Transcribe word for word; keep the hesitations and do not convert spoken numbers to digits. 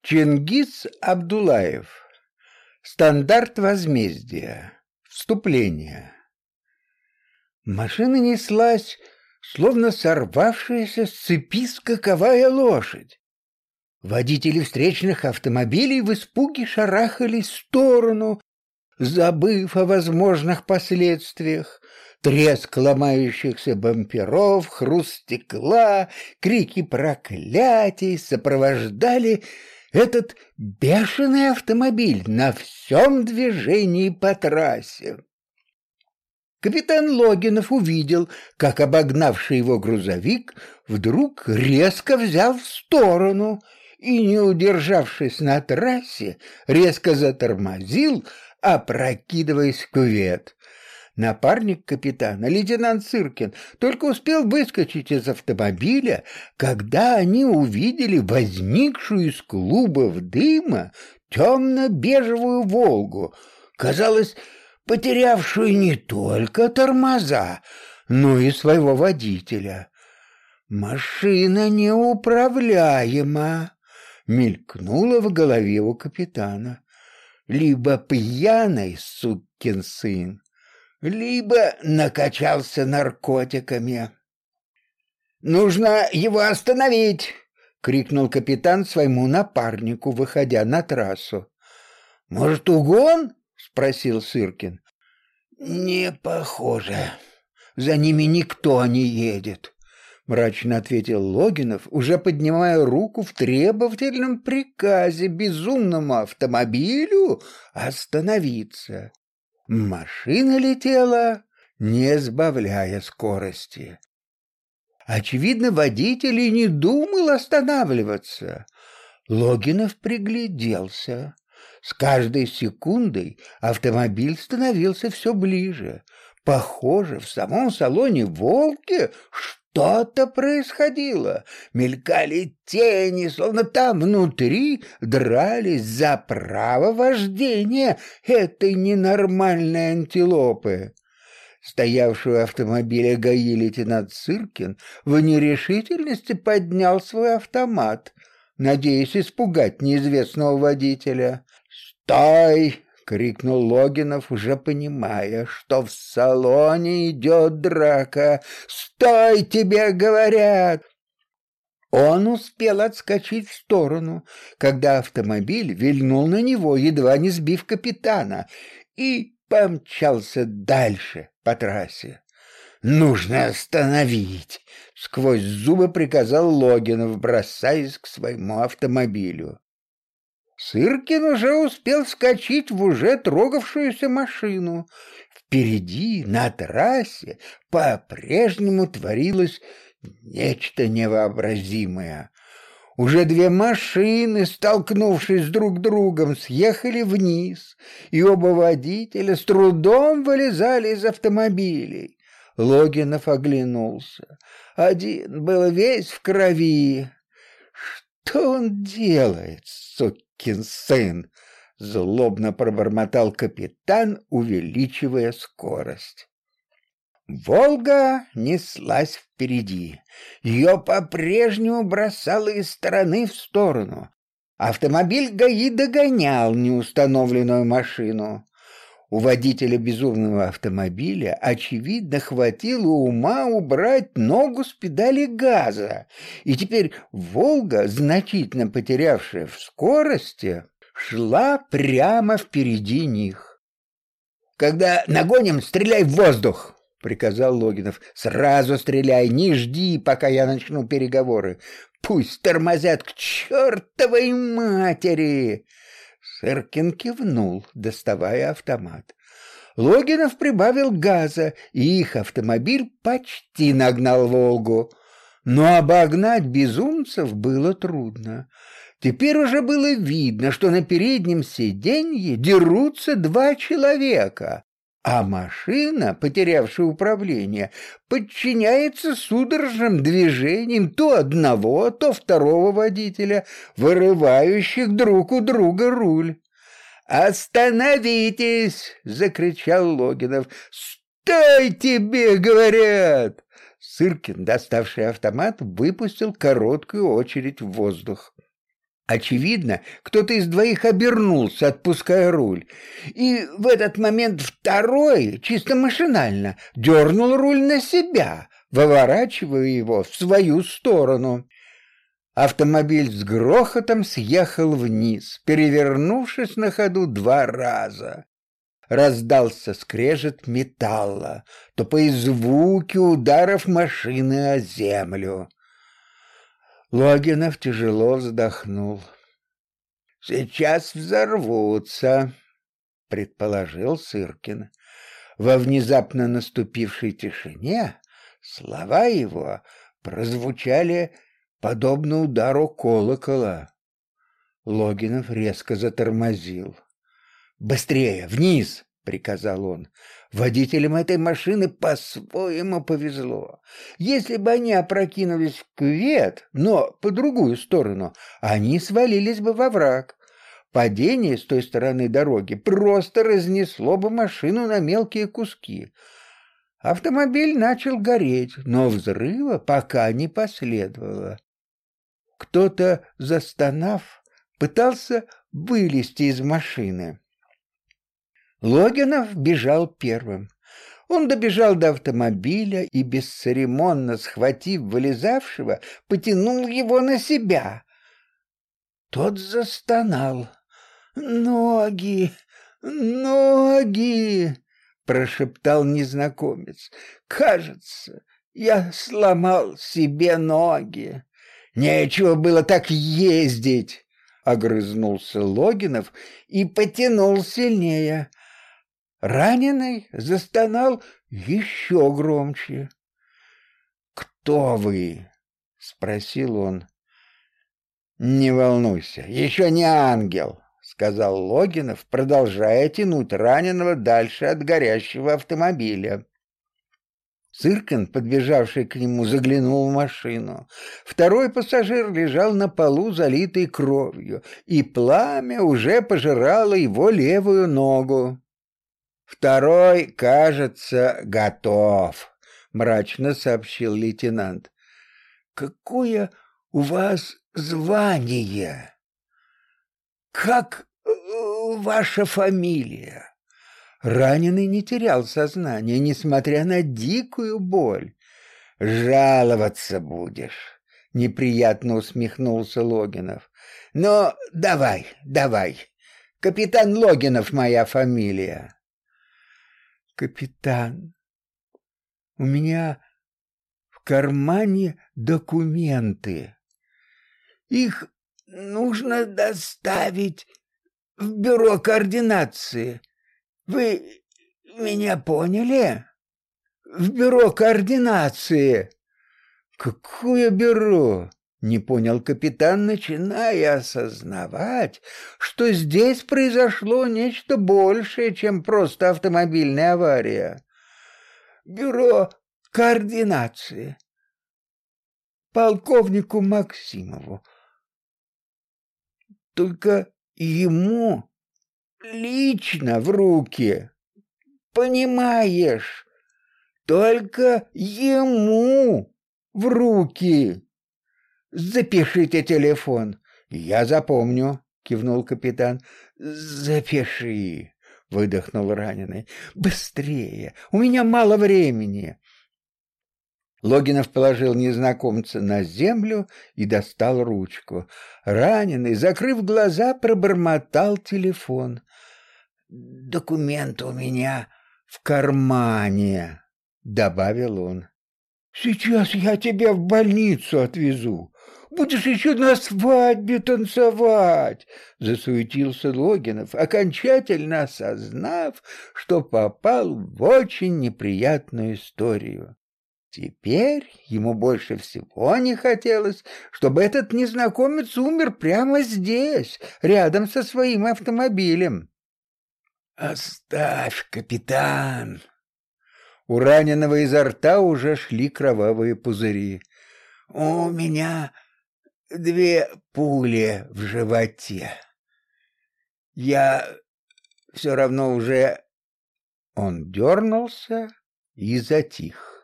Чингис Абдулаев. Стандарт возмездия. Вступление. Машина неслась, словно сорвавшаяся с цепи скаковая лошадь. Водители встречных автомобилей в испуге шарахались в сторону, забыв о возможных последствиях. Треск ломающихся бамперов, хруст стекла, крики проклятий сопровождали этот бешеный автомобиль на всем движении по трассе. Капитан Логинов увидел, как обогнавший его грузовик вдруг резко взял в сторону и, не удержавшись на трассе, резко затормозил, опрокидываясь в кювет. Напарник капитана, лейтенант Сыркин, только успел выскочить из автомобиля, когда они увидели возникшую из клубов дыма темно-бежевую «Волгу», казалось, потерявшую не только тормоза, но и своего водителя. «Машина неуправляема», — мелькнула в голове у капитана. «Либо пьяный сукин сын, либо накачался наркотиками». «Нужно его остановить!» — крикнул капитан своему напарнику, выходя на трассу. «Может, угон?» — спросил Сыркин. «Не похоже. За ними никто не едет», — мрачно ответил Логинов, уже поднимая руку в требовательном приказе безумному автомобилю остановиться. Машина летела, не сбавляя скорости. Очевидно, водитель и не думал останавливаться. Логинов пригляделся. С каждой секундой автомобиль становился все ближе. Похоже, в самом салоне «Волги» что-то происходило. Мелькали тени, словно там внутри дрались за право вождения этой ненормальной антилопы. Стоявший у автомобиля ГАИ лейтенант Сыркин в нерешительности поднял свой автомат, надеясь испугать неизвестного водителя. «Стой!» — крикнул Логинов, уже понимая, что в салоне идет драка. «Стой, тебе говорят!» Он успел отскочить в сторону, когда автомобиль вильнул на него, едва не сбив капитана, и помчался дальше по трассе. «Нужно остановить!» — сквозь зубы приказал Логинов, бросаясь к своему автомобилю. Сыркин уже успел вскочить в уже трогавшуюся машину. Впереди, на трассе, по-прежнему творилось нечто невообразимое. Уже две машины, столкнувшись друг с другом, съехали вниз, и оба водителя с трудом вылезали из автомобилей. Логинов оглянулся. Один был весь в крови. «Что он делает, сукин сын?» — злобно пробормотал капитан, увеличивая скорость. «Волга» неслась впереди. Ее по-прежнему бросало из стороны в сторону. Автомобиль ГАИ догонял неустановленную машину. У водителя безумного автомобиля, очевидно, хватило ума убрать ногу с педали газа, и теперь «Волга», значительно потерявшая в скорости, шла прямо впереди них. «Когда нагоним, стреляй в воздух!» — приказал Логинов. «Сразу стреляй, не жди, пока я начну переговоры. Пусть тормозят к чертовой матери!» Сыркин кивнул, доставая автомат. Логинов прибавил газа, и их автомобиль почти нагнал «Волгу». Но обогнать безумцев было трудно. Теперь уже было видно, что на переднем сиденье дерутся два человека, а машина, потерявшая управление, подчиняется судорожным движениям то одного, то второго водителя, вырывающих друг у друга руль. «Остановитесь!» — закричал Логинов. «Стой, тебе говорят!» Сыркин, доставший автомат, выпустил короткую очередь в воздух. Очевидно, кто-то из двоих обернулся, отпуская руль. И в этот момент второй, чисто машинально, дернул руль на себя, выворачивая его в свою сторону. Автомобиль с грохотом съехал вниз, перевернувшись на ходу два раза. Раздался скрежет металла, тупые звуки ударов машины о землю. Логинов тяжело вздохнул. «Сейчас взорвутся», — предположил Сыркин. Во внезапно наступившей тишине слова его прозвучали подобно удару колокола. Логинов резко затормозил. «Быстрее, вниз!» — приказал он. Водителям этой машины по-своему повезло. Если бы они опрокинулись в кювет, но по другую сторону, они свалились бы во враг. Падение с той стороны дороги просто разнесло бы машину на мелкие куски. Автомобиль начал гореть, но взрыва пока не последовало. Кто-то, застонав, пытался вылезти из машины. Логинов бежал первым. Он добежал до автомобиля и, бесцеремонно схватив вылезавшего, потянул его на себя. Тот застонал. «Ноги! Ноги!» — прошептал незнакомец. «Кажется, я сломал себе ноги». «Нечего было так ездить!» — огрызнулся Логинов и потянул сильнее. Раненый застонал еще громче. «Кто вы?» — спросил он. «Не волнуйся, еще не ангел», — сказал Логинов, продолжая тянуть раненого дальше от горящего автомобиля. Сыркин, подбежавший к нему, заглянул в машину. Второй пассажир лежал на полу, залитый кровью, и пламя уже пожирало его левую ногу. «Второй, кажется, готов», — мрачно сообщил лейтенант. «Какое у вас звание? Как э, ваша фамилия?» Раненый не терял сознание, несмотря на дикую боль. «Жаловаться будешь», — неприятно усмехнулся Логинов. «Но давай, давай. Капитан Логинов моя фамилия». «Капитан, у меня в кармане документы. Их нужно доставить в бюро координации. Вы меня поняли? В бюро координации». «Какое бюро?» — не понял капитан, начиная осознавать, что здесь произошло нечто большее, чем просто автомобильная авария. «Бюро координации. Полковнику Максимову. Только ему лично в руки. Понимаешь? Только ему в руки. Запишите телефон». «Я запомню», — кивнул капитан. «Запиши», — выдохнул раненый. «Быстрее, у меня мало времени». Логинов положил незнакомца на землю и достал ручку. Раненый, закрыв глаза, пробормотал телефон. «Документ у меня в кармане», — добавил он. «Сейчас я тебя в больницу отвезу. Будешь еще на свадьбе танцевать», — засуетился Логинов, окончательно осознав, что попал в очень неприятную историю. Теперь ему больше всего не хотелось, чтобы этот незнакомец умер прямо здесь, рядом со своим автомобилем. «Оставь, капитан!» У раненого изо рта уже шли кровавые пузыри. «У меня две пули в животе. Я все равно уже...» Он дернулся и затих.